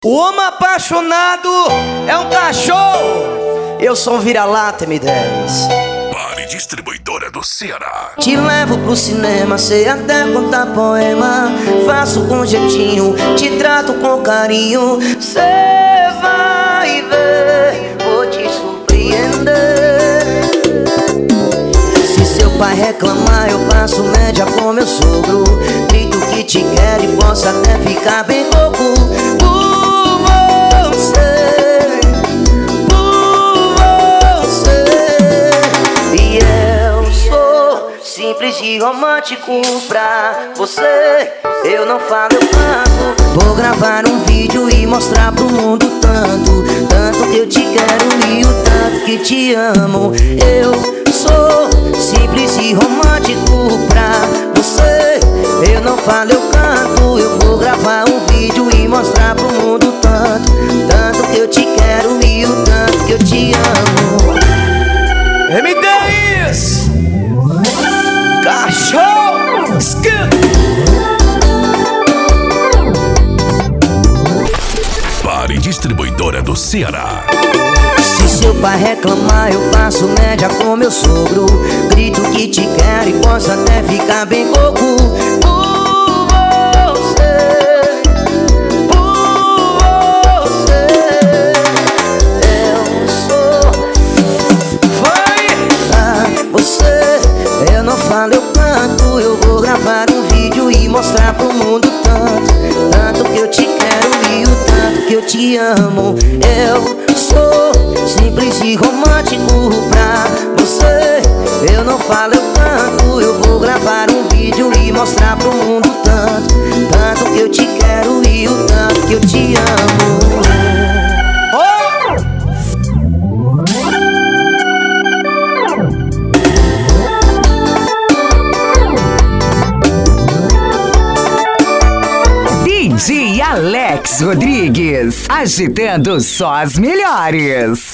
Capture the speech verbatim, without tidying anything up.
O homem apaixonado é um cachorro. Eu sou um vira-lata M dez. Pare Distribuidora do Ceará. Te levo pro cinema, sei até contar poema. Faço com jeitinho, te trato com carinho. Cê vai ver, vou te surpreender. Se seu pai reclamar, eu faço média com meu sogro. Grito que te quero e posso até ficar bem louco. Simples e romântico pra você. Eu não falo, eu canto. Vou gravar um vídeo e mostrar pro mundo tanto, tanto que eu te quero e o tanto que te amo. Eu sou simples e romântico pra você. Eu não falo, eu canto. Eu vou gravar um vídeo e mostrar pro mundo tanto, tanto que eu te quero e o tanto que eu te amo. M dez Cachorro! Pare Distribuidora do Ceará. Se seu pai reclamar, eu faço média com meu sogro. Grito que te quero e posso até ficar bem louco. Por você, por você. Eu sou. Vai! Ah, você. Eu não falo, eu canto. Eu vou gravar um vídeo e mostrar pro mundo tanto, tanto que eu te quero e o tanto que eu te amo. Eu sou simples e romântico pra você. Eu não falo, eu canto. Eu vou gravar um vídeo e mostrar pro mundo tanto, tanto que eu te quero e o tanto que eu te amo. D J Alex Rodrigues, agitando só as melhores.